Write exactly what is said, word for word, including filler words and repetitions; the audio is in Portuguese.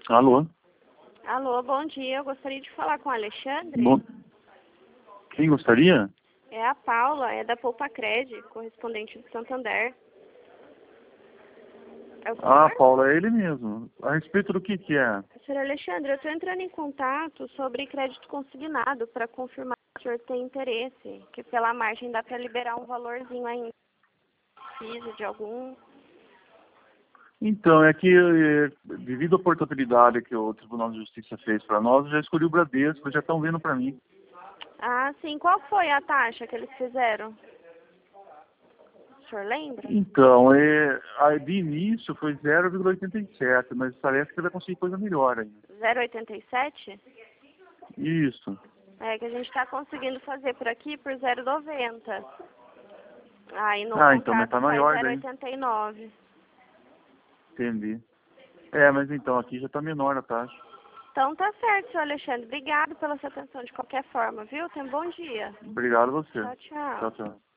Alô? Alô, bom dia. Eu gostaria de falar com o Alexandre. Bom... Quem gostaria? É a Paula, é da Poupa Cred, correspondente do Santander. É o senhor? Ah, Paula, é ele mesmo. A respeito do que que é? Senhor Alexandre, eu estou entrando em contato sobre crédito consignado para confirmar que o senhor tem interesse, que pela margem dá para liberar um valorzinho ainda. Precisa de algum... Então, é que eh, devido à portabilidade que o Tribunal de Justiça fez para nós, eu já escolhi o Bradesco, já estão vendo para mim. Ah, sim. Qual foi a taxa que eles fizeram? O senhor lembra? Então, é, a- de início foi zero vírgula oitenta e sete, mas parece que ele vai conseguir coisa melhor ainda. zero vírgula oitenta e sete? Isso. É que a gente está conseguindo fazer por aqui por zero vírgula noventa. Aí no Ah, então, mas contrato tá faz maior zero daí. vírgula oitenta e nove. Entendi. É, mas então, aqui já tá menor a taxa. Então tá certo, senhor Alexandre. Obrigado pela sua atenção de qualquer forma, viu? Tenha um bom dia. Obrigado a você. Tchau, tchau. Tchau, tchau.